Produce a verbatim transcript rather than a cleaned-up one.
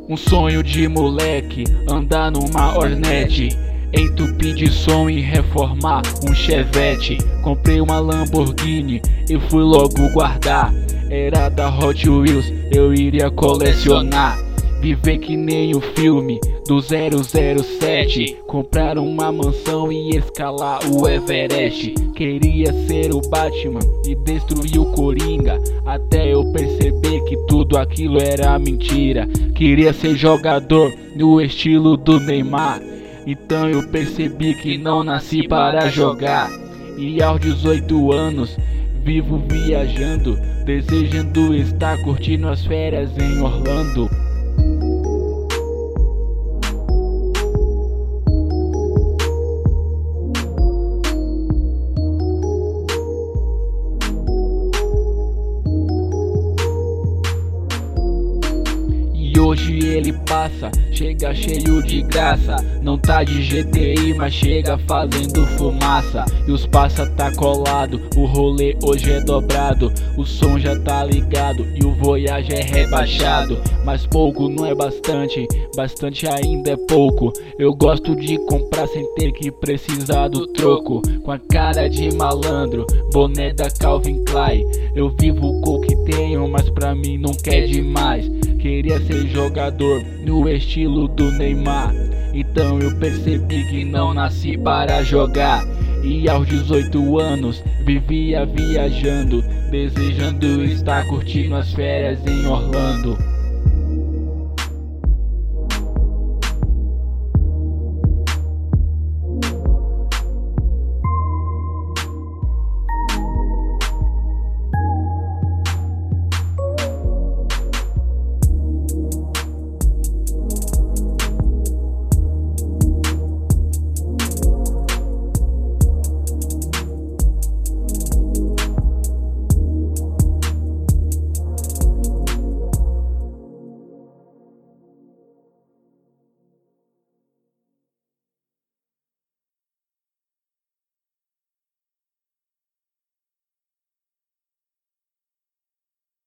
Um sonho de moleque, andar numa Hornet, entupir de som e reformar um Chevette. Comprei uma Lamborghini e fui logo guardar. Era da Hot Wheels, eu iria colecionar. Viver que nem o filme do zero zero sete, comprar uma mansão e escalar o Everest. Queria ser o Batman e destruir o Coringa, até eu perceber que tudo aquilo era mentira. Queria ser jogador no estilo do Neymar, então eu percebi que não nasci para jogar. E aos dezoito anos vivo viajando, desejando estar curtindo as férias em Orlando. E hoje ele passa, chega cheio de graça. Não tá de G T I, mas chega fazendo fumaça. E os passa tá colado, o rolê hoje é dobrado. O som já tá ligado e o Voyage é rebaixado. Mas pouco não é bastante, bastante ainda é pouco. Eu gosto de comprar sem ter que precisar do troco. Com a cara de malandro, boné da Calvin Klein. Eu vivo com o que tenho, mas pra mim não quer demais. Queria ser jogador no estilo do Neymar, então eu percebi que não nasci para jogar. E aos dezoito anos vivia viajando, desejando estar curtindo as férias em Orlando.